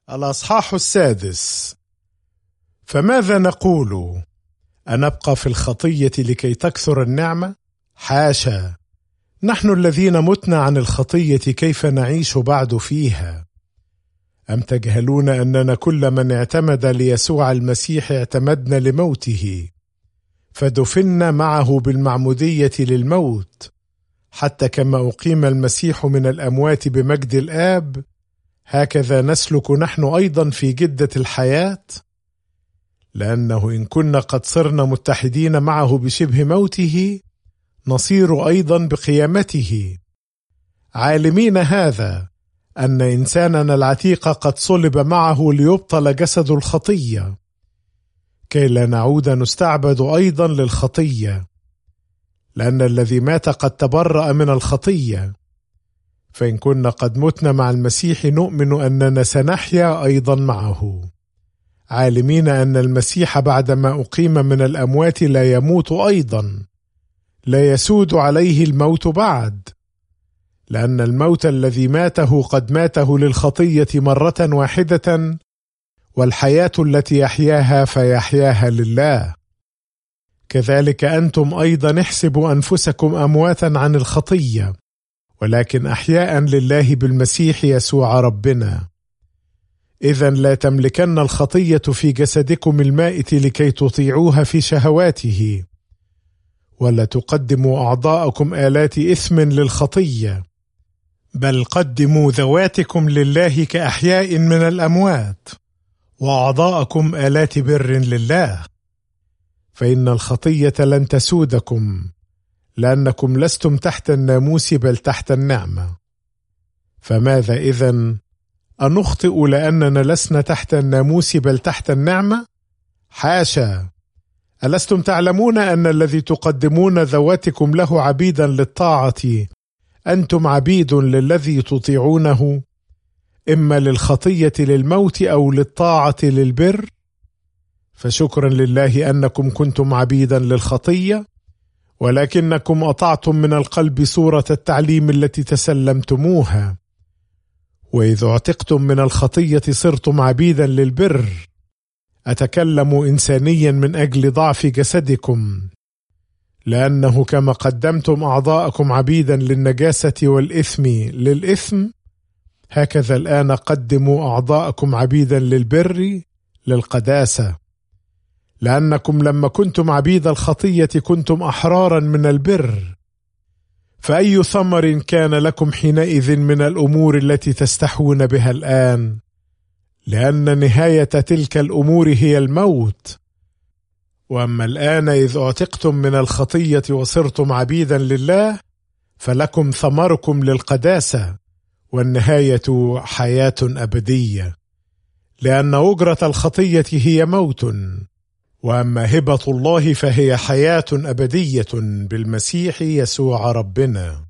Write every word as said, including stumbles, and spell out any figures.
الأصحاح السادس. فماذا نقول؟ أنبقى في الخطية لكي تكثر النعمة؟ حاشا، نحن الذين متنا عن الخطية كيف نعيش بعد فيها؟ أم تجهلون أننا كل من اعتمد ليسوع المسيح اعتمدنا لموته، فدفنا معه بالمعمودية للموت، حتى كما أقيم المسيح من الأموات بمجد الآب، هكذا نسلك نحن أيضا في جدة الحياة. لأنه إن كنا قد صرنا متحدين معه بشبه موته، نصير أيضا بقيامته، عالمين هذا أن إنساننا العتيق قد صلب معه ليبطل جسد الخطية، كي لا نعود نستعبد أيضا للخطية، لأن الذي مات قد تبرأ من الخطية. فإن كنا قد متنا مع المسيح نؤمن أننا سنحيا أيضا معه، عالمين أن المسيح بعدما أقيم من الأموات لا يموت أيضا، لا يسود عليه الموت بعد، لأن الموت الذي ماته قد ماته للخطية مرة واحدة، والحياة التي يحياها فيحياها لله. كذلك أنتم أيضا احسبوا أنفسكم أمواتا عن الخطية، ولكن أحياء لله بالمسيح يسوع ربنا. إذن لا تملكن الخطية في جسدكم المائت لكي تطيعوها في شهواته، ولا تقدموا أعضاءكم آلات إثم للخطية، بل قدموا ذواتكم لله كأحياء من الأموات، وأعضاءكم آلات بر لله. فإن الخطية لن تسودكم، لأنكم لستم تحت الناموس بل تحت النعمة. فماذا إذن؟ أنخطئ لأننا لسنا تحت الناموس بل تحت النعمة؟ حاشا، ألستم تعلمون أن الذي تقدمون ذواتكم له عبيدا للطاعة أنتم عبيد للذي تطيعونه، إما للخطية للموت أو للطاعة للبر؟ فشكرا لله أنكم كنتم عبيدا للخطية، ولكنكم أطعتم من القلب صورة التعليم التي تسلمتموها، وإذ اعتقتم من الخطية صرتم عبيدا للبر. أتكلم إنسانيا من أجل ضعف جسدكم، لأنه كما قدمتم أعضاءكم عبيدا للنجاسة والإثم للإثم، هكذا الآن قدموا أعضاءكم عبيدا للبر للقداسة. لأنكم لما كنتم عبيد الخطية كنتم أحرارا من البر، فأي ثمر كان لكم حينئذ من الأمور التي تستحون بها الآن؟ لأن نهاية تلك الأمور هي الموت. وأما الآن إذ اعتقتم من الخطية وصرتم عبيدا لله، فلكم ثمركم للقداسة، والنهاية حياة أبدية. لأن أجرة الخطية هي موت، وأما هبة الله فهي حياة أبدية بالمسيح يسوع ربنا.